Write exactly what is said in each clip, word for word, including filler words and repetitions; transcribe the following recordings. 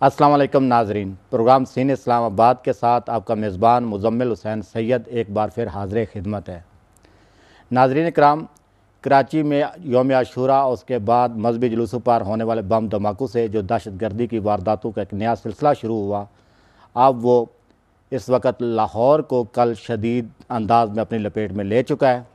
السلام علیکم ناظرین، پروگرام سین اسلام آباد کے ساتھ آپ کا میزبان مزمل حسین سید ایک بار پھر حاضر خدمت ہے۔ ناظرین کرام، کراچی میں یوم عاشوراء اور اس کے بعد مذہبی جلوسوں پر ہونے والے بم دھماکوں سے جو دہشت گردی کی وارداتوں کا ایک نیا سلسلہ شروع ہوا، اب وہ اس وقت لاہور کو کل شدید انداز میں اپنی لپیٹ میں لے چکا ہے۔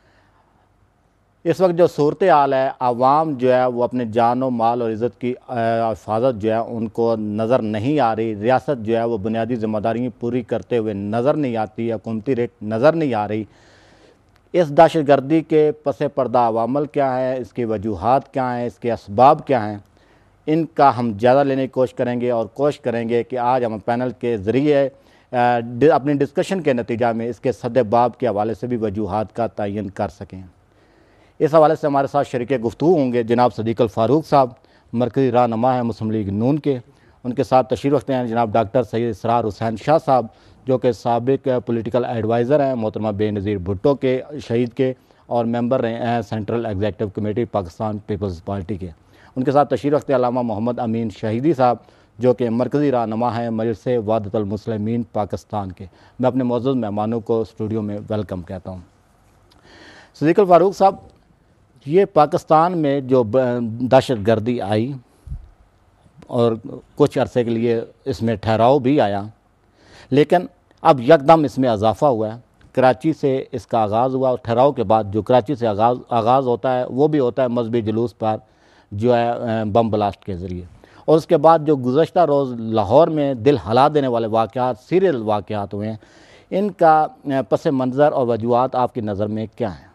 اس وقت جو صورتحال ہے، عوام جو ہے وہ اپنے جان و مال اور عزت کی حفاظت جو ہے ان کو نظر نہیں آ رہی، ریاست جو ہے وہ بنیادی ذمہ داریاں پوری کرتے ہوئے نظر نہیں آتی، حکومتی ریٹ نظر نہیں آ رہی۔ اس دہشت گردی کے پس پردہ عوامل کیا ہیں، اس کی وجوہات کیا ہیں، اس کے اسباب کیا ہیں، ان کا ہم جائزہ لینے کی کوشش کریں گے اور کوشش کریں گے کہ آج ہم پینل کے ذریعے اپنی ڈسکشن کے نتیجہ میں اس کے صد باب کے حوالے سے بھی وجوہات کا تعین کر سکیں۔ اس حوالے سے ہمارے ساتھ شریک گفتگو ہوں گے جناب صدیق الفاروق صاحب، مرکزی رہنما ہیں مسلم لیگ نون کے۔ ان کے ساتھ تشریف رکھتے ہیں جناب ڈاکٹر سید اسرار حسین شاہ صاحب، جو کہ سابق پولیٹیکل ایڈوائزر ہیں محترمہ بے نظیر بھٹو کے شہید کے اور ممبر رہے ہیں central executive committee Pakistan Peoples Party کے۔ ان کے ساتھ تشریف رکھتے ہیں علامہ محمد امین شہیدی صاحب، جو کہ مرکزی رہنما ہیں مجلس وحدت المسلمین پاکستان کے۔ میں اپنے معزز مہمانوں کو اسٹوڈیو میں ویلکم کہتا ہوں۔ صدیق الفاروق صاحب، یہ پاکستان میں جو دہشت گردی آئی اور کچھ عرصے کے لیے اس میں ٹھہراؤ بھی آیا، لیکن اب یکدم اس میں اضافہ ہوا ہے۔ کراچی سے اس کا آغاز ہوا اور ٹھہراؤ کے بعد جو کراچی سے آغاز آغاز ہوتا ہے وہ بھی ہوتا ہے مذہبی جلوس پر جو ہے بم بلاسٹ کے ذریعے، اور اس کے بعد جو گزشتہ روز لاہور میں دل ہلا دینے والے واقعات، سیریل واقعات ہوئے ہیں، ان کا پس منظر اور وجوہات آپ کی نظر میں کیا ہیں؟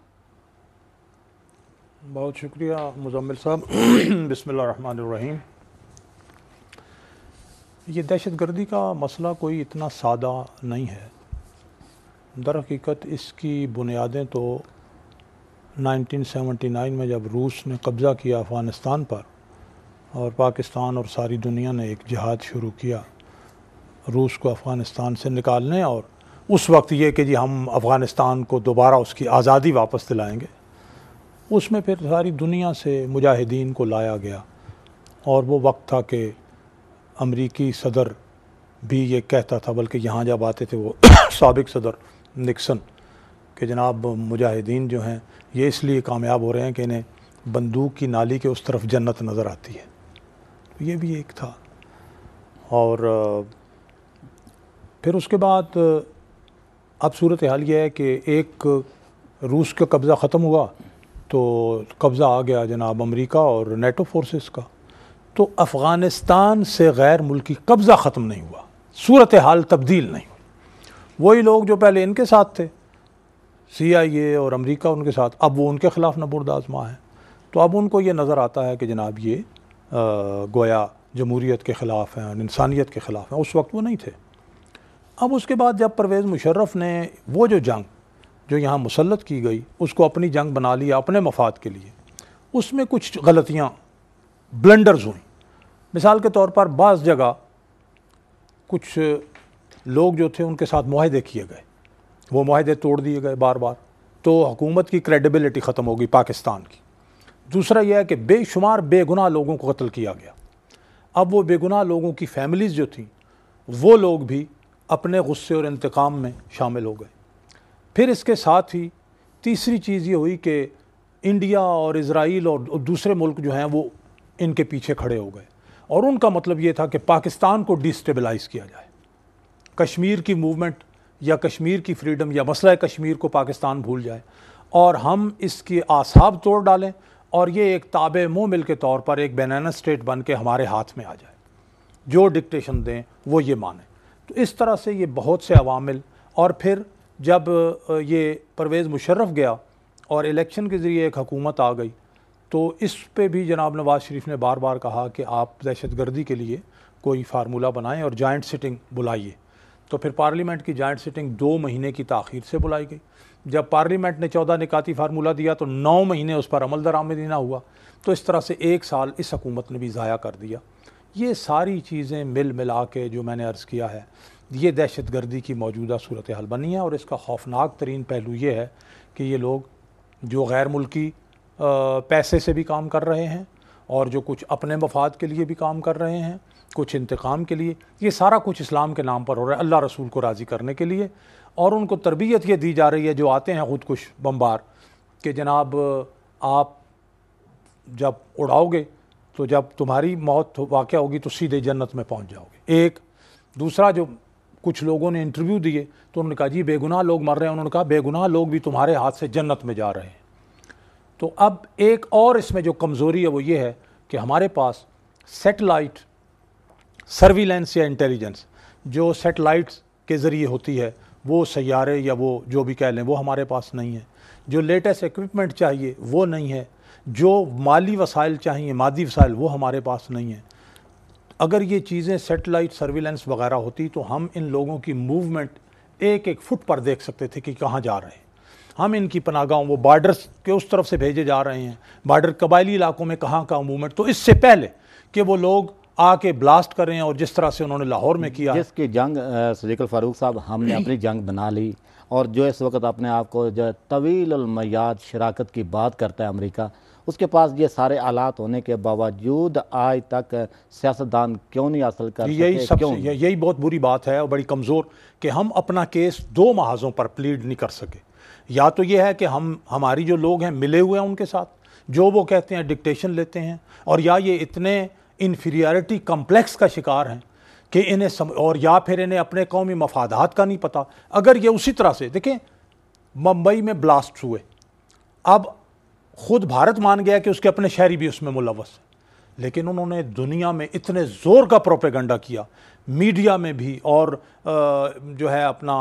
بہت شکریہ مزمل صاحب۔ بسم اللہ الرحمن الرحیم۔ یہ دہشت گردی کا مسئلہ کوئی اتنا سادہ نہیں ہے۔ در حقیقت اس کی بنیادیں تو نائنٹین سیونٹی نائن میں جب روس نے قبضہ کیا افغانستان پر اور پاکستان اور ساری دنیا نے ایک جہاد شروع کیا روس کو افغانستان سے نکالنے، اور اس وقت یہ کہ جی ہم افغانستان کو دوبارہ اس کی آزادی واپس دلائیں گے، اس میں پھر ساری دنیا سے مجاہدین کو لایا گیا، اور وہ وقت تھا کہ امریکی صدر بھی یہ کہتا تھا، بلکہ یہاں جب آتے تھے وہ سابق صدر نکسن، کہ جناب مجاہدین جو ہیں یہ اس لیے کامیاب ہو رہے ہیں کہ انہیں بندوق کی نالی کے اس طرف جنت نظر آتی ہے۔ یہ بھی ایک تھا، اور پھر اس کے بعد اب صورتحال یہ ہے کہ ایک روس کا قبضہ ختم ہوا تو قبضہ آ گیا جناب امریکہ اور نیٹو فورسز کا، تو افغانستان سے غیر ملکی قبضہ ختم نہیں ہوا، صورتحال تبدیل نہیں ہوئی۔ وہی لوگ جو پہلے ان کے ساتھ تھے، سی آئی اے اور امریکہ ان کے ساتھ، اب وہ ان کے خلاف نبرد آزما ہیں، تو اب ان کو یہ نظر آتا ہے کہ جناب یہ گویا جمہوریت کے خلاف ہیں اور انسانیت کے خلاف ہیں۔ اس وقت وہ نہیں تھے۔ اب اس کے بعد جب پرویز مشرف نے وہ جو جنگ جو یہاں مسلط کی گئی اس کو اپنی جنگ بنا لیا اپنے مفاد کے لیے، اس میں کچھ غلطیاں بلنڈرز ہوئیں۔ مثال کے طور پر بعض جگہ کچھ لوگ جو تھے ان کے ساتھ معاہدے کیے گئے، وہ معاہدے توڑ دیے گئے بار بار، تو حکومت کی کریڈیبلٹی ختم ہو گئی پاکستان کی۔ دوسرا یہ ہے کہ بے شمار بے گناہ لوگوں کو قتل کیا گیا۔ اب وہ بے گناہ لوگوں کی فیملیز جو تھیں وہ لوگ بھی اپنے غصے اور انتقام میں شامل ہو گئے۔ پھر اس کے ساتھ ہی تیسری چیز یہ ہوئی کہ انڈیا اور اسرائیل اور دوسرے ملک جو ہیں وہ ان کے پیچھے کھڑے ہو گئے، اور ان کا مطلب یہ تھا کہ پاکستان کو ڈی اسٹیبلائز کیا جائے، کشمیر کی موومنٹ یا کشمیر کی فریڈم یا مسئلہ کشمیر کو پاکستان بھول جائے، اور ہم اس کی اعصاب توڑ ڈالیں، اور یہ ایک تابع مومل کے طور پر ایک بینانا اسٹیٹ بن کے ہمارے ہاتھ میں آ جائے، جو ڈکٹیشن دیں وہ یہ مانیں۔ تو اس طرح سے یہ بہت سے عوامل، اور پھر جب یہ پرویز مشرف گیا اور الیکشن کے ذریعے ایک حکومت آ گئی، تو اس پہ بھی جناب نواز شریف نے بار بار کہا کہ آپ دہشت گردی کے لیے کوئی فارمولہ بنائیں اور جوائنٹ سٹنگ بلائیے۔ تو پھر پارلیمنٹ کی جوائنٹ سٹنگ دو مہینے کی تاخیر سے بلائی گئی۔ جب پارلیمنٹ نے چودہ نکاتی فارمولہ دیا تو نو مہینے اس پر عمل درآمدی نہ ہوا، تو اس طرح سے ایک سال اس حکومت نے بھی ضائع کر دیا۔ یہ ساری چیزیں مل ملا کے جو میں نے عرض کیا ہے، یہ دہشت گردی کی موجودہ صورتحال بنی ہے، اور اس کا خوفناک ترین پہلو یہ ہے کہ یہ لوگ جو غیر ملکی پیسے سے بھی کام کر رہے ہیں اور جو کچھ اپنے مفاد کے لیے بھی کام کر رہے ہیں، کچھ انتقام کے لیے، یہ سارا کچھ اسلام کے نام پر ہو رہا ہے، اللہ رسول کو راضی کرنے کے لیے. اور ان کو تربیت یہ دی جا رہی ہے جو آتے ہیں خودکش بمبار کہ جناب آپ جب اڑاؤ گے تو جب تمہاری موت واقع ہوگی تو سیدھے جنت میں پہنچ جاؤ گے. ایک دوسرا جو کچھ لوگوں نے انٹرویو دیے تو انہوں نے کہا جی بے گناہ لوگ مر رہے ہیں، انہوں نے کہا بے گناہ لوگ بھی تمہارے ہاتھ سے جنت میں جا رہے ہیں. تو اب ایک اور اس میں جو کمزوری ہے وہ یہ ہے کہ ہمارے پاس سیٹلائٹ سرویلنس یا انٹیلیجنس جو سیٹلائٹس کے ذریعے ہوتی ہے وہ سیارے یا وہ جو بھی کہہ لیں وہ ہمارے پاس نہیں ہے. جو لیٹسٹ اکوپمنٹ چاہیے وہ نہیں ہے. جو مالی وسائل چاہیے، مادی وسائل، وہ ہمارے پاس نہیں ہیں. اگر یہ چیزیں سیٹلائٹ سرویلنس وغیرہ ہوتی تو ہم ان لوگوں کی موومنٹ ایک ایک فٹ پر دیکھ سکتے تھے کہ کہاں جا رہے ہیں. ہم ان کی پناہ گاہوں، وہ بارڈرز کے اس طرف سے بھیجے جا رہے ہیں، بارڈر قبائلی علاقوں میں کہاں کہاں موومنٹ. تو اس سے پہلے کہ وہ لوگ آ کے بلاسٹ کریں اور جس طرح سے انہوں نے لاہور میں کیا، جس کی جنگ صدیق الفاروق صاحب ہم نے اپنی جنگ بنا لی، اور جو اس وقت اپنے آپ کو جو طویل المیاد شراکت کی بات کرتا ہے امریکہ، اس کے پاس یہ سارے آلات ہونے کے باوجود آج تک سیاستدان کیوں نہیں حاصل کر یہی سکے؟ سب کیوں سے یہی بہت بری بات ہے اور بڑی کمزور کہ ہم اپنا کیس دو محاذوں پر پلیڈ نہیں کر سکے. یا تو یہ ہے کہ ہم ہماری جو لوگ ہیں ملے ہوئے ہیں ان کے ساتھ، جو وہ کہتے ہیں ڈکٹیشن لیتے ہیں، اور یا یہ اتنے انفیریارٹی کمپلیکس کا شکار ہیں کہ انہیں سم... اور یا پھر انہیں اپنے قومی مفادات کا نہیں پتہ. اگر یہ اسی طرح سے دیکھیں ممبئی میں بلاسٹ ہوئے، اب خود بھارت مان گیا کہ اس کے اپنے شہری بھی اس میں ملوث ہیں، لیکن انہوں نے دنیا میں اتنے زور کا پروپیگنڈا کیا، میڈیا میں بھی، اور جو ہے اپنا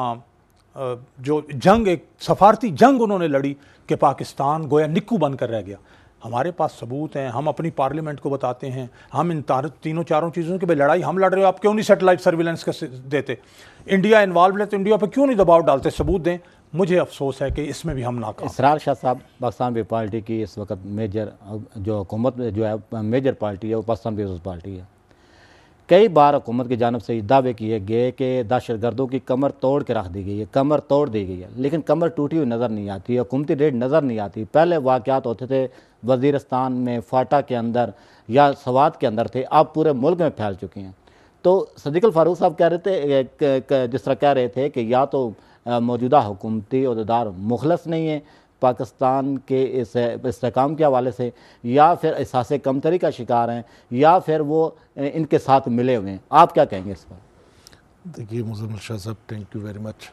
جو جنگ، ایک سفارتی جنگ انہوں نے لڑی کہ پاکستان گویا نکو بن کر رہ گیا. ہمارے پاس ثبوت ہیں، ہم اپنی پارلیمنٹ کو بتاتے ہیں، ہم ان تینوں چاروں چیزوں کی بھائی لڑائی ہم لڑ رہے ہو، آپ کیوں نہیں سیٹلائٹ سرویلنس کا دیتے؟ انڈیا انوالوڈ ہے تو انڈیا پہ کیوں نہیں دباؤ ڈالتے؟ ثبوت دیں. مجھے افسوس ہے کہ اس میں بھی ہم ناکام. اسرار شاہ صاحب پاکستان پیپلز پارٹی کی اس وقت میجر جو حکومت جو ہے میجر پارٹی ہے وہ پاکستان پیپلز پارٹی ہے. کئی بار حکومت کی جانب سے یہ دعوے کیے گئے کہ دہشت گردوں کی کمر توڑ کے رکھ دی گئی ہے، کمر توڑ دی گئی ہے، لیکن کمر ٹوٹی ہوئی نظر نہیں آتی، حکومتی ریڈ نظر نہیں آتی. پہلے واقعات ہوتے تھے وزیرستان میں، فاٹا کے اندر یا سوات کے اندر تھے، اب پورے ملک میں پھیل چکی ہیں. تو صدیق الفاروق صاحب کہہ رہے تھے، جس طرح کہہ رہے تھے کہ یا تو موجودہ حکومتی عہدیدار مخلص نہیں ہیں پاکستان کے اس استحکام کے حوالے سے، یا پھر احساس کمتری کا شکار ہیں، یا پھر وہ ان کے ساتھ ملے ہوئے ہیں. آپ کیا کہیں گے اس پر؟ دیکھیے مزمل شاہ صاحب، تھینک یو ویری مچ.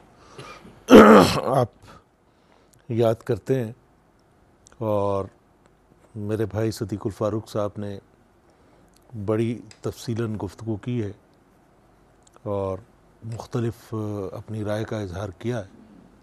آپ یاد کرتے ہیں اور میرے بھائی صدیق الفاروق صاحب نے بڑی تفصیلاً گفتگو کی ہے اور مختلف اپنی رائے کا اظہار کیا ہے.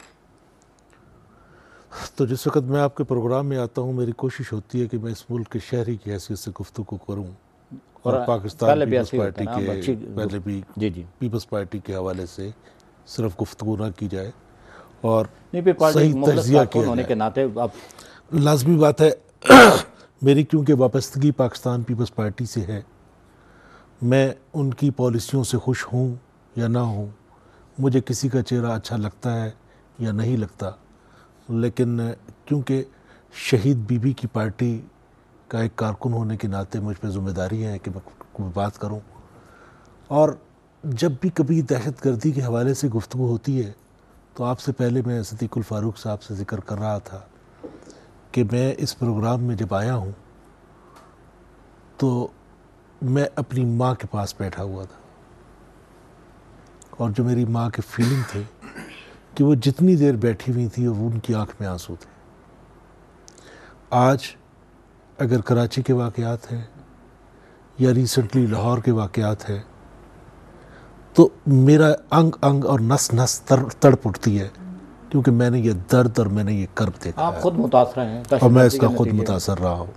تو جس وقت میں آپ کے پروگرام میں آتا ہوں میری کوشش ہوتی ہے کہ میں اس ملک کے شہری کی حیثیت سے گفتگو کروں اور پاکستان پیپلز پارٹی کے پہلے بھی پیپلز پارٹی کے حوالے سے صرف گفتگو نہ کی جائے اور صحیح تجزیہ کیا جائے. لازمی بات ہے میری کیونکہ وابستگی پاکستان پیپلز پارٹی سے ہے، میں ان کی پالیسیوں سے خوش ہوں یا نہ ہوں، مجھے کسی کا چہرہ اچھا لگتا ہے یا نہیں لگتا، لیکن کیونکہ شہید بی بی کی پارٹی کا ایک کارکن ہونے کے ناطے مجھ پہ ذمہ داری ہے کہ میں کوئی بات کروں. اور جب بھی کبھی دہشت گردی کے حوالے سے گفتگو ہوتی ہے تو آپ سے پہلے میں صدیق الفاروق صاحب سے ذکر کر رہا تھا کہ میں اس پروگرام میں جب آیا ہوں تو میں اپنی ماں کے پاس بیٹھا ہوا تھا، اور جو میری ماں کے فیلنگ تھے کہ وہ جتنی دیر بیٹھی ہوئی تھی وہ ان کی آنکھ میں آنسو تھے. آج اگر کراچی کے واقعات ہیں یا ریسنٹلی لاہور کے واقعات ہیں تو میرا انگ انگ اور نس نس تڑپ اٹھتی ہے، کیونکہ میں نے یہ درد اور میں نے یہ کرب دیکھا. آپ خود متاثر ہیں اور میں اس کا خود متاثر رہا ہوں.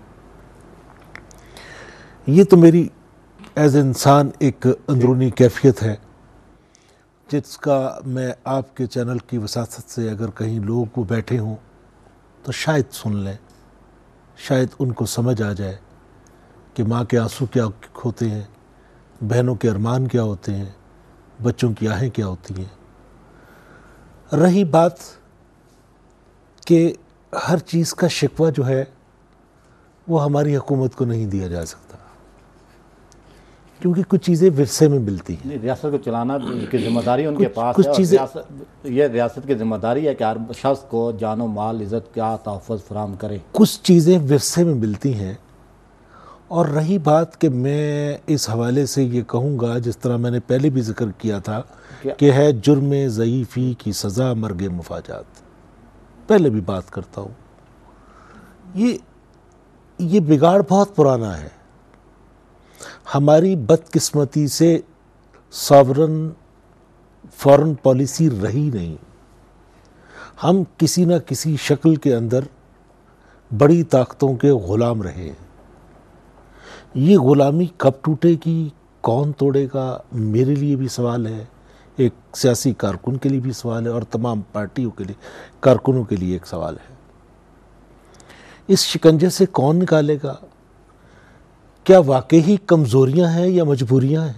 یہ تو میری ایز انسان ایک اندرونی کیفیت ہے جس کا میں آپ کے چینل کی وساطت سے اگر کہیں لوگ وہ بیٹھے ہوں تو شاید سن لیں، شاید ان کو سمجھ آ جائے کہ ماں کے آنسو کیا ہوتے ہیں، بہنوں کے ارمان کیا ہوتے ہیں، بچوں کی آہیں کیا ہوتی ہیں. رہی بات کہ ہر چیز کا شکوہ جو ہے وہ ہماری حکومت کو نہیں دیا جا سکتا، کیونکہ کچھ چیزیں ورثے میں ملتی ہیں۔ ریاست کو چلانا کی ذمہ داری ان کے پاس ہے، اور ریاست یہ ریاست کی ذمہ داری ہے کہ ہر شخص کو جان و مال عزت کا تحفظ فراہم کرے۔ کچھ چیزیں ورثے میں ملتی ہیں، اور رہی بات کہ میں اس حوالے سے یہ کہوں گا، جس طرح میں نے پہلے بھی ذکر کیا تھا کہ ہے جرم ضعیفی کی سزا مرگ مفاجات، پہلے بھی بات کرتا ہوں، یہ یہ بگاڑ بہت پرانا ہے۔ ہماری بدقسمتی سے ساورن فارن پالیسی رہی نہیں، ہم کسی نہ کسی شکل کے اندر بڑی طاقتوں کے غلام رہے ہیں۔ یہ غلامی کب ٹوٹے گی، کون توڑے گا، میرے لیے بھی سوال ہے، ایک سیاسی کارکن کے لیے بھی سوال ہے، اور تمام پارٹیوں کے لیے کارکنوں کے لیے ایک سوال ہے۔ اس شکنجے سے کون نکالے گا؟ کیا واقعی کمزوریاں ہیں یا مجبوریاں ہیں؟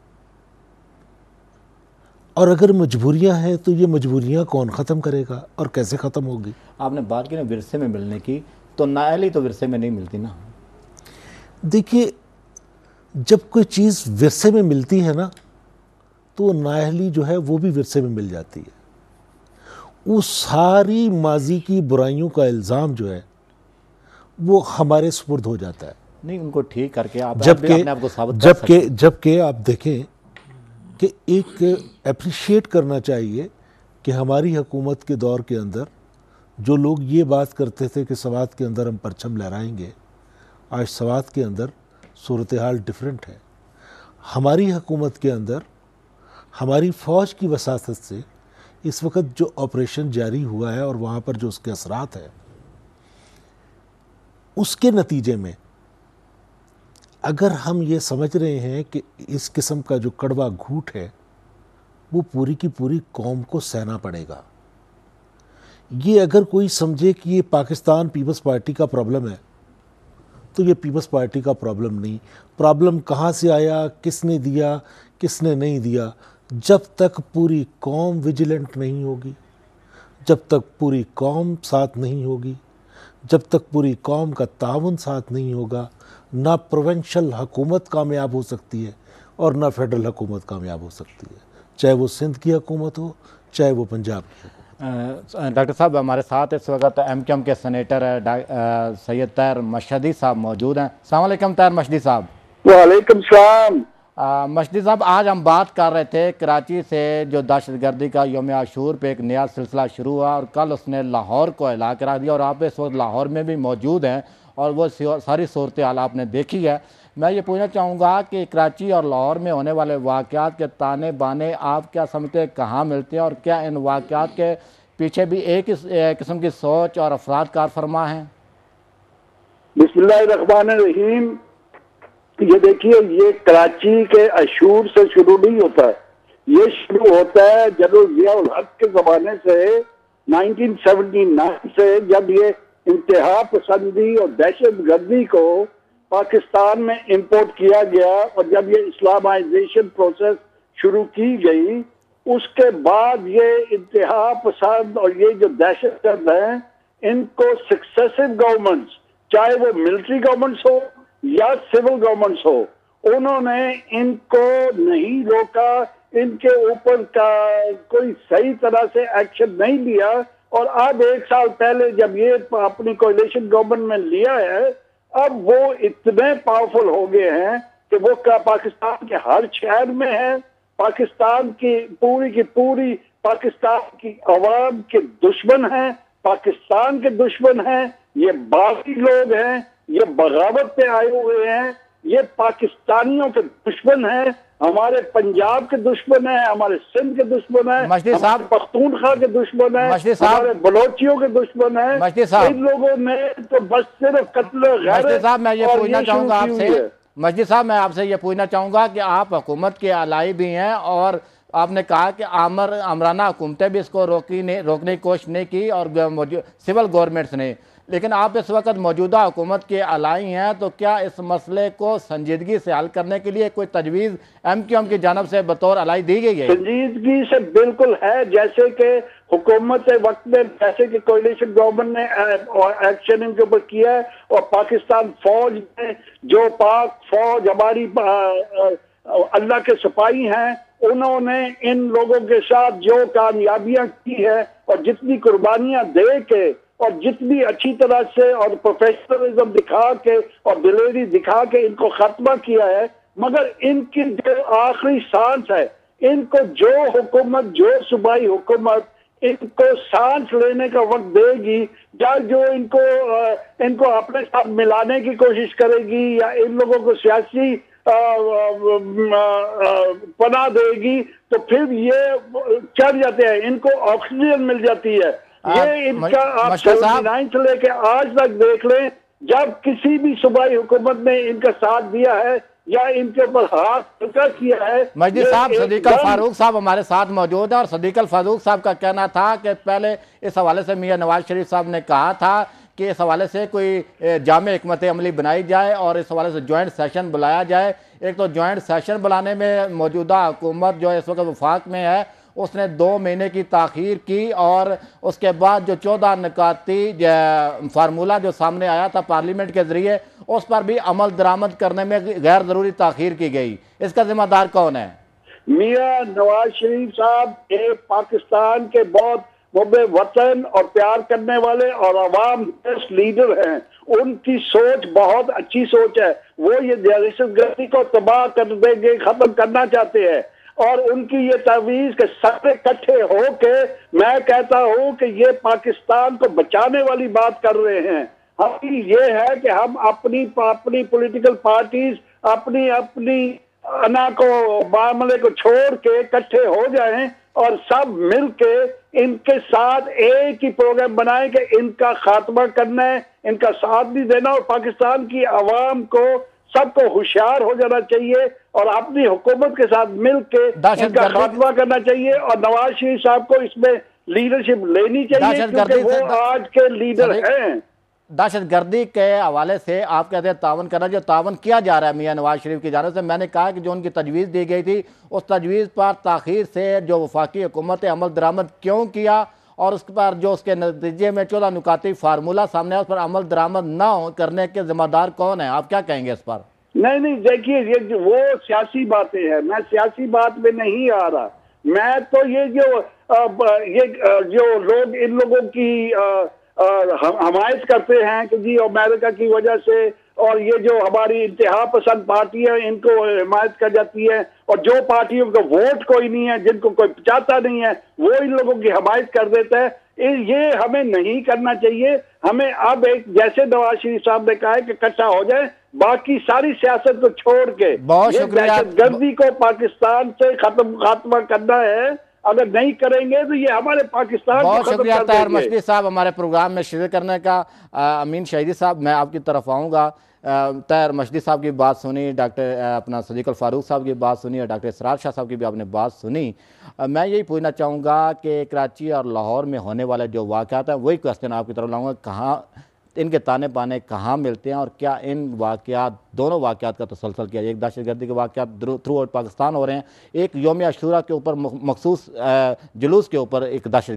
اور اگر مجبوریاں ہیں تو یہ مجبوریاں کون ختم کرے گا اور کیسے ختم ہوگی؟ آپ نے بات کی نا ورثے میں ملنے کی، تو نااہلی تو ورثے میں نہیں ملتی نا۔ دیکھیے، جب کوئی چیز ورثے میں ملتی ہے نا تو نااہلی جو ہے وہ بھی ورثے میں مل جاتی ہے۔ وہ ساری ماضی کی برائیوں کا الزام جو ہے وہ ہمارے سپرد ہو جاتا ہے۔ نہیں، ان کو ٹھیک کر کے آپ جبکہ اپنے آپ کو ثابت کر سکتے ہیں۔ جبکہ آپ دیکھیں کہ ایک اپریشیٹ کرنا چاہیے کہ ہماری حکومت کے دور کے اندر جو لوگ یہ بات کرتے تھے کہ سوات کے اندر ہم پرچم لہرائیں گے، آج سوات کے اندر صورتحال ڈیفرنٹ ہے۔ ہماری حکومت کے اندر ہماری فوج کی وساطت سے اس وقت جو آپریشن جاری ہوا ہے اور وہاں پر جو اس کے اثرات ہیں، اس کے نتیجے میں اگر ہم یہ سمجھ رہے ہیں کہ اس قسم کا جو کڑوا گھوٹ ہے وہ پوری کی پوری قوم کو سہنا پڑے گا، یہ اگر کوئی سمجھے کہ یہ پاکستان پیپلز پارٹی کا پرابلم ہے تو یہ پیپلز پارٹی کا پرابلم نہیں۔ پرابلم کہاں سے آیا، کس نے دیا، کس نے نہیں دیا؟ جب تک پوری قوم ویجیلنٹ نہیں ہوگی، جب تک پوری قوم ساتھ نہیں ہوگی، جب تک پوری قوم کا تعاون ساتھ نہیں ہوگا، نہ پروونشل حکومت کامیاب ہو سکتی ہے اور نہ فیڈرل حکومت کامیاب ہو سکتی ہے، چاہے وہ سندھ کی حکومت ہو، چاہے وہ پنجاب کی حکومت۔ ڈاکٹر صاحب، ہمارے ساتھ اس وقت ایم کیو ایم کے سینیٹر سید طاہر مشہدی صاحب موجود ہیں۔ السلام علیکم طاہر مشہدی صاحب۔ وعلیکم السلام۔ مشہدی صاحب، آج ہم بات کر رہے تھے کراچی سے جو دہشت گردی کا یوم عاشور پہ ایک نیا سلسلہ شروع ہوا، اور کل اس نے لاہور کو ہلا کرا دیا، اور آپ اس وقت لاہور میں بھی موجود ہیں اور وہ ساری صورتحال آپ نے دیکھی ہے۔ میں یہ پوچھنا چاہوں گا کہ کراچی اور لاہور میں ہونے والے واقعات کے تانے بانے آپ کیا سمجھتے ہیں کہاں ملتے ہیں، اور کیا ان واقعات کے پیچھے بھی ایک قسم کی سوچ اور افراد کار فرما ہیں؟ بسم اللہ الرحمن الرحیم۔ یہ دیکھیے، یہ کراچی کے عاشور سے شروع نہیں ہوتا ہے، یہ شروع ہوتا ہے جنرل ضیاء الحق کے زمانے سے، نائنٹین سیونٹی نائن سے، جب یہ انتہا پسندی اور دہشت گردی کو پاکستان میں امپورٹ کیا گیا، اور جب یہ اسلامائزیشن پروسیس شروع کی گئی، اس کے بعد یہ انتہا پسند اور یہ جو دہشت گرد ہیں، ان کو سکسیسو گورنمنٹس، چاہے وہ ملٹری گورنمنٹس ہو یا سول گورنمنٹس ہو، انہوں نے ان کو نہیں روکا، ان کے اوپر کا کوئی صحیح طرح سے ایکشن نہیں لیا، اور اب ایک سال پہلے جب یہ اپنی کولیشن گورنمنٹ میں لیا ہے، اب وہ اتنے پاورفل ہو گئے ہیں کہ وہ پاکستان کے ہر شہر میں ہیں، پاکستان کی پوری کی پوری پاکستان کی عوام کے دشمن ہیں، پاکستان کے دشمن ہیں، یہ باغی لوگ ہیں، یہ بغاوت پہ آئے ہوئے ہیں، یہ پاکستانیوں کے دشمن ہیں، ہمارے پنجاب کے دشمن ہیں، ہمارے سندھ کے دشمن ہیں، ہمارے پختونخوا کے دشمن ہیں، ہمارے بلوچیوں کے دشمن ہیں۔ ان لوگوں نے تو بس صرف قتل غیرت۔ مشہدی صاحب، میں یہ پوچھنا چاہوں گا آپ سے مشہدی صاحب میں آپ سے یہ پوچھنا چاہوں گا کہ آپ حکومت کے اعلائی بھی ہیں، اور آپ نے کہا کہ آمر عمرانہ حکومتیں بھی اس کو روکی نہیں روکنے کی کوشش نہیں کی، اور سول گورنمنٹس نے، لیکن آپ اس وقت موجودہ حکومت کے اعلائی ہیں، تو کیا اس مسئلے کو سنجیدگی سے حل کرنے کے لیے کوئی تجویز ایم کیو ایم کی جانب سے بطور اعلائی دی گئی ہے؟ سنجیدگی سے بالکل ہے، جیسے کہ حکومت وقت میں جیسے کہ کولیشن گورنمنٹ نے ایکشن ان کے اوپر کیا ہے، اور پاکستان فوج میں جو پاک فوج ہماری اللہ کے سپاہی ہیں، انہوں نے ان لوگوں کے ساتھ جو کامیابیاں کی ہے اور جتنی قربانیاں دے کے اور جتنی اچھی طرح سے اور پروفیشنلزم دکھا کے اور دلیری دکھا کے ان کو ختمہ کیا ہے، مگر ان کی جو آخری سانس ہے، ان کو جو حکومت جو صوبائی حکومت ان کو سانس لینے کا وقت دے گی، یا جو ان کو ان کو اپنے ساتھ ملانے کی کوشش کرے گی، یا ان لوگوں کو سیاسی پناہ دے گی، تو پھر یہ چڑھ جاتے ہیں، ان کو آکسیجن مل جاتی ہے۔ یہ ان کا آپ سیونٹی نائن سے لے کے آج تک دیکھ لیں، جب کسی بھی صوبائی حکومت نے ان کا ساتھ دیا ہے یا ان کے اوپر ہاتھ ہلکا کیا ہے۔ مجدی صاحب، صدیق الفاروق صاحب ہمارے ساتھ موجود ہیں، اور صدیق الفاروق صاحب کا کہنا تھا کہ پہلے اس حوالے سے میاں نواز شریف صاحب نے کہا تھا کہ اس حوالے سے کوئی جامع حکمت عملی بنائی جائے اور اس حوالے سے جوائنٹ سیشن بلایا جائے۔ ایک تو جوائنٹ سیشن بلانے میں موجودہ حکومت جو اس وقت وفاق میں ہے اس نے دو مہینے کی تاخیر کی، اور اس کے بعد جو چودہ نکاتی فارمولہ جو سامنے آیا تھا پارلیمنٹ کے ذریعے، اس پر بھی عمل درآمد کرنے میں غیر ضروری تاخیر کی گئی۔ اس کا ذمہ دار کون ہے؟ میاں نواز شریف صاحب ایک پاکستان کے بہت محب وطن اور پیار کرنے والے اور عوام بیسٹ لیڈر ہیں، ان کی سوچ بہت اچھی سوچ ہے، وہ یہ دہشت گردی کو تباہ کر دیں گے، ختم کرنا چاہتے ہیں، اور ان کی یہ تجویز کہ سب اکٹھے ہو کے میں کہتا ہوں کہ یہ پاکستان کو بچانے والی بات کر رہے ہیں۔ ہم یہ ہے کہ ہم اپنی اپنی پولیٹیکل پارٹیز اپنی اپنی انا کو معاملے کو چھوڑ کے اکٹھے ہو جائیں اور سب مل کے ان کے ساتھ ایک ہی پروگرام بنائیں کہ ان کا خاتمہ کرنا ہے، ان کا ساتھ بھی دینا، اور پاکستان کی عوام کو سب کو ہوشیار ہو جانا چاہیے اور اپنی حکومت کے ساتھ مل کے ان کا خاتمہ کرنا چاہیے، اور نواز شریف صاحب کو اس میں لیڈرشپ لینی چاہیے کیونکہ وہ آج کے لیڈر ہیں۔ دہشت گردی کے حوالے سے آپ کہتے ہیں تعاون کرنا، جو تعاون کیا جا رہا ہے میاں نواز شریف کی جانب سے، میں نے کہا کہ جو ان کی تجویز دی گئی تھی اس تجویز پر تاخیر سے جو وفاقی حکومت عمل درآمد کیوں کیا، اور اس پر جو اس کے نتیجے میں چودہ نکاتی فارمولہ سامنے ہے اس پر عمل درآمد نہ کرنے کے ذمہ دار کون ہیں؟ آپ کیا کہیں گے اس پر؟ نہیں نہیں دیکھیے، یہ وہ سیاسی باتیں ہیں، میں سیاسی بات میں نہیں آ رہا، میں تو یہ جو یہ جو لوگ ان لوگوں کی حمایت کرتے ہیں کہ جی امریکہ کی وجہ سے، اور یہ جو ہماری انتہا پسند پارٹی ہے ان کو حمایت کر جاتی ہے، اور جو پارٹیوں کا ووٹ کوئی نہیں ہے، جن کو کوئی چاہتا نہیں ہے، وہ ان لوگوں کی حمایت کر دیتا ہے۔ یہ ہمیں نہیں کرنا چاہیے، ہمیں اب ایک جیسے نواز شریف صاحب نے کہا ہے کہ اکٹھا ہو جائے، باقی ساری سیاست کو چھوڑ کے بہت شکریہ، دہشت گردی کو پاکستان سے ختم خاتمہ کرنا ہے۔ اگر نہیں کریں گے تو یہ ہمارے پاکستان کو ختم کر دیں گے۔ بہت شکریہ طاہر مشدی صاحب ہمارے پروگرام میں شرکت کرنے کا۔ امین شہیدی صاحب، میں آپ کی طرف آؤں گا۔ طاہر مشدی صاحب کی بات سنی، ڈاکٹر اپنا صدیق الفاروق صاحب کی بات سنی، اور ڈاکٹر اسرار شاہ صاحب کی بھی آپ نے بات سنی۔ میں یہی پوچھنا چاہوں گا کہ کراچی اور لاہور میں ہونے والے جو واقعات ہیں وہی کوسچن آپ کی طرف لاؤں گا، کہاں ان کے تانے بانے کہاں ملتے ہیں، اور کیا ان واقعات دونوں واقعات کا تسلسل کیا ہے؟ ایک دہشت گردی کے واقعات تھرو آؤٹ پاکستان ہو رہے ہیں، ایک یوم عاشورہ کے اوپر مخصوص جلوس کے اوپر ایک دہشت